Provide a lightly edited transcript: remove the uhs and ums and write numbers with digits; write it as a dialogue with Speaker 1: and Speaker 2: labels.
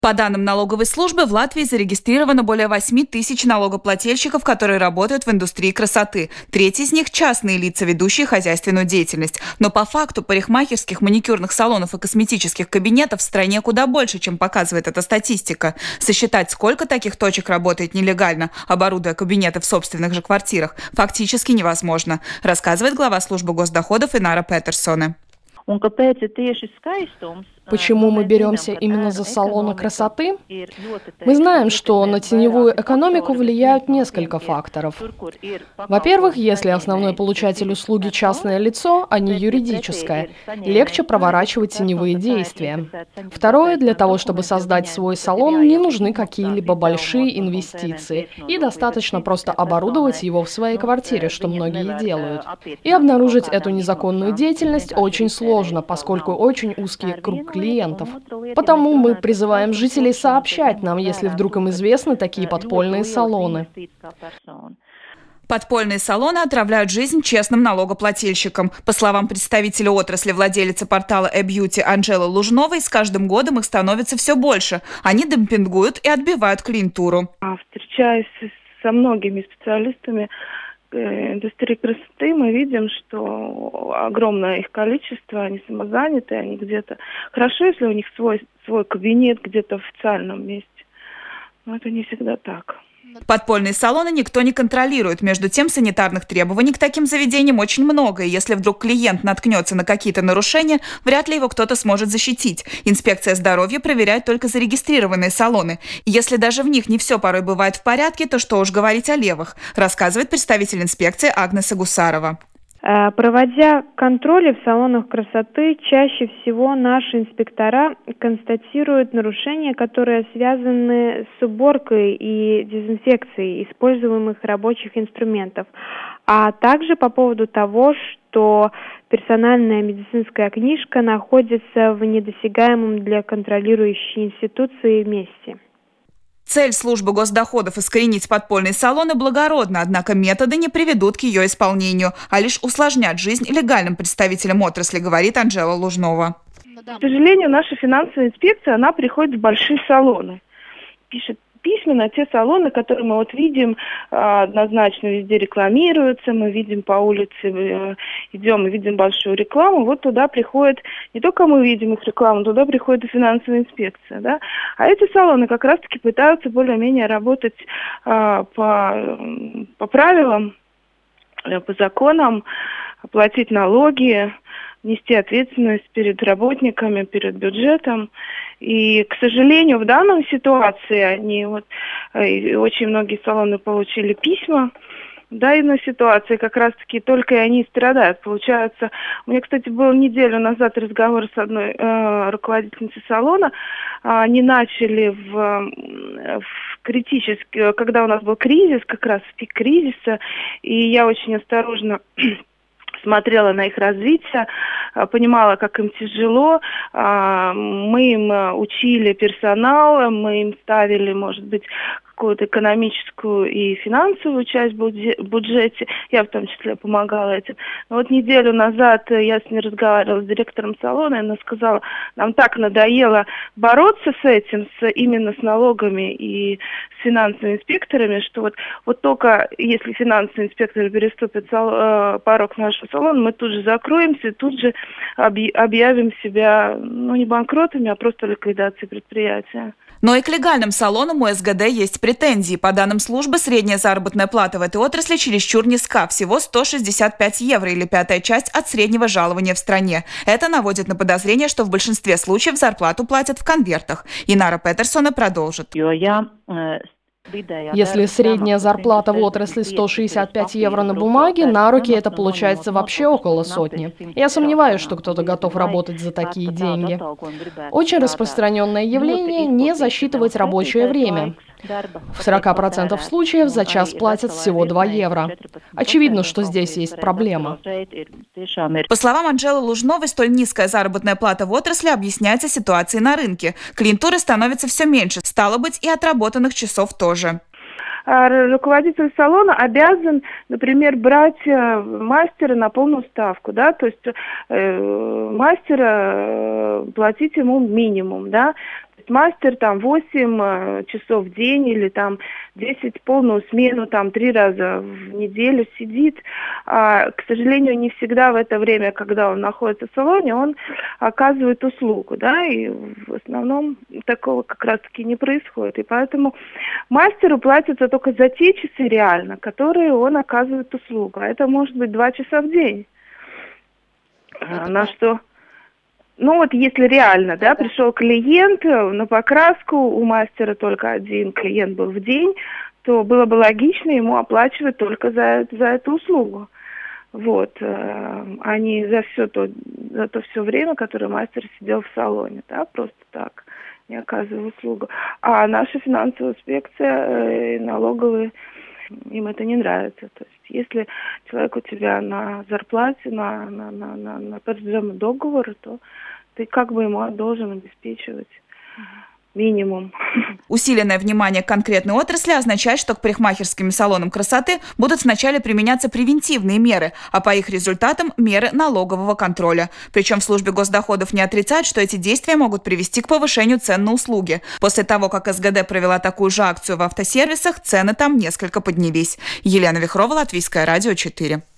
Speaker 1: По данным налоговой службы, в Латвии зарегистрировано более 8 тысяч налогоплательщиков, которые работают в индустрии красоты. Треть из них – частные лица, ведущие хозяйственную деятельность. Но по факту парикмахерских, маникюрных салонов и косметических кабинетов в стране куда больше, чем показывает эта статистика. Сосчитать, сколько таких точек работает нелегально, оборудуя кабинеты в собственных же квартирах, фактически невозможно, рассказывает глава службы госдоходов Инара Петерсоне.
Speaker 2: Почему мы беремся именно за салоны красоты? Мы знаем, что на теневую экономику влияют несколько факторов. Во-первых, если основной получатель услуги частное лицо, а не юридическое, легче проворачивать теневые действия. Второе, для того, чтобы создать свой салон, не нужны какие-либо большие инвестиции, и достаточно просто оборудовать его в своей квартире, что многие делают. И обнаружить эту незаконную деятельность очень сложно, поскольку очень узкий круг клиентов. Потому мы призываем жителей сообщать нам, если вдруг им известны такие подпольные салоны.
Speaker 1: Подпольные салоны отравляют жизнь честным налогоплательщикам. По словам представителя отрасли, владелицы портала eBeauty Анжелы Лужновой, с каждым годом их становится все больше. Они демпингуют и отбивают клиентуру.
Speaker 3: Встречаясь со многими специалистами индустрии красоты, мы видим, что огромное их количество, они самозаняты, они где-то... Хорошо, если у них свой кабинет где-то в официальном месте, но это не всегда так.
Speaker 1: Подпольные салоны никто не контролирует. Между тем, санитарных требований к таким заведениям очень много. И если вдруг клиент наткнется на какие-то нарушения, вряд ли его кто-то сможет защитить. Инспекция здоровья проверяет только зарегистрированные салоны. Если даже в них не все порой бывает в порядке, то что уж говорить о левых, рассказывает представитель инспекции Агнеса Гусарова.
Speaker 4: Проводя контроли в салонах красоты, чаще всего наши инспектора констатируют нарушения, которые связаны с уборкой и дезинфекцией используемых рабочих инструментов, а также по поводу того, что персональная медицинская книжка находится в недосягаемом для контролирующей институции месте.
Speaker 1: Цель службы госдоходов искоренить подпольные салоны благородна, однако методы не приведут к ее исполнению, а лишь усложнят жизнь легальным представителям отрасли, говорит Анжела Лужнова.
Speaker 3: К сожалению, наша финансовая инспекция, она приходит в большие салоны, пишет письма на те салоны, которые мы видим, однозначно везде рекламируются, мы видим по улице, идем и видим большую рекламу, вот туда приходит, не только мы видим их рекламу, туда приходит и финансовая инспекция, да, а эти салоны как раз-таки пытаются более-менее работать по правилам, по законам, платить налоги, нести ответственность перед работниками, перед бюджетом. И, к сожалению, в данной ситуации очень многие салоны получили письма. В данной ситуации как раз-таки только и они страдают. Получается, у меня, кстати, был неделю назад разговор с одной руководительницей салона. Они начали когда у нас был кризис, как раз в пик кризиса, и я очень осторожно смотрела на их развитие, понимала, как им тяжело. Мы им учили персонал, мы им ставили, может быть, какую-то экономическую и финансовую часть в бюджете. Я в том числе помогала этим. Но вот неделю назад я с ней разговаривала с директором салона, и она сказала, нам так надоело бороться с этим, именно с налогами и с финансовыми инспекторами, что вот только если финансовые инспекторы переступят порог нашего салона, мы тут же закроемся, тут же объявим себя, не банкротами, а просто ликвидацией предприятия.
Speaker 1: Но и к легальным салонам у СГД есть претензии. По данным службы, средняя заработная плата в этой отрасли чересчур низка, всего 165 евро или 1/5 часть от среднего жалования в стране. Это наводит на подозрение, что в большинстве случаев зарплату платят в конвертах. Инара Петерсона продолжит.
Speaker 2: Если средняя зарплата в отрасли 165 евро на бумаге, на руки это получается вообще около сотни. Я сомневаюсь, что кто-то готов работать за такие деньги. Очень распространенное явление – не засчитывать рабочее время. В 40% случаев за час платят всего 2 евро. Очевидно, что здесь есть проблема.
Speaker 1: По словам Анжелы Лужновой, столь низкая заработная плата в отрасли объясняется ситуацией на рынке. Клиентуры становится все меньше, стало быть, и отработанных часов тоже.
Speaker 3: Руководитель салона обязан, например, брать мастера на полную ставку, да, то есть мастера платить ему минимум, да. Мастер там 8 часов в день или там 10 полную смену, там 3 раза в неделю сидит. К сожалению, не всегда в это время, когда он находится в салоне, он оказывает услугу, да, и в основном такого как раз-таки не происходит. И поэтому мастеру платится только за те часы реально, которые он оказывает услугу. А это может быть 2 часа в день. На что... Ну вот если реально, да, пришел клиент на покраску, у мастера только один клиент был в день, то было бы логично ему оплачивать только за эту услугу. Вот, а не за то все время, которое мастер сидел в салоне, да, просто так, не оказывая услугу. А наша финансовая инспекция и налоговые, им это не нравится. То есть если человек у тебя на зарплате, на подъемном договоре, то ты как бы ему должен обеспечивать минимум.
Speaker 1: Усиленное внимание к конкретной отрасли означает, что к парикмахерским и салонам красоты будут вначале применяться превентивные меры, а по их результатам – меры налогового контроля. Причем в службе госдоходов не отрицают, что эти действия могут привести к повышению цен на услуги. После того, как СГД провела такую же акцию в автосервисах, цены там несколько поднялись. Елена Вихрова, Латвийское радио 4.